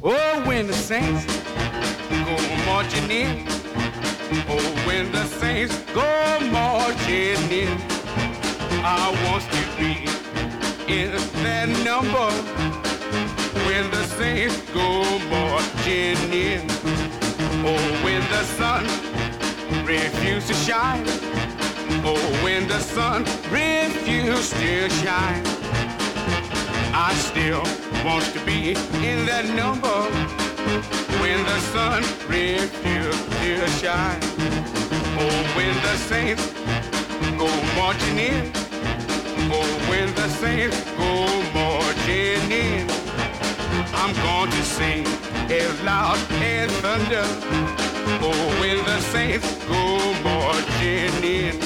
Oh, when the saints go marching in. Oh, when the saints go marching in. I want to be in that number. When the saints go marching in. Oh, when the sun refuses to shine. Oh, when the sun refuses to shine. I still want to be in that number. When the sun refuses to shine. Oh, when the saints go marching in. Oh, when the saints go marching in. I'm going to sing as loud as thunder. Oh, when the saints go marching in.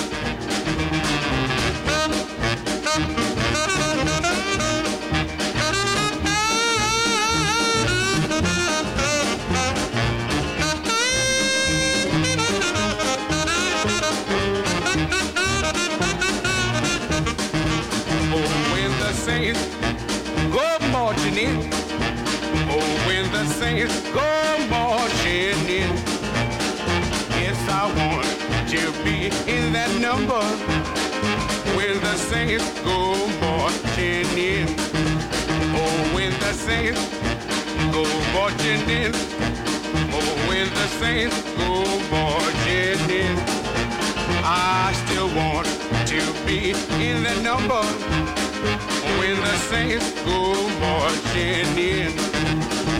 Saints go marching in. Oh, when the saints go marching in. Yes, I want to be in that number. When the saints go marching in. Oh, when the saints go marching in. Oh, when the saints go marching in. I still want to be in that number. When the saints go marching in.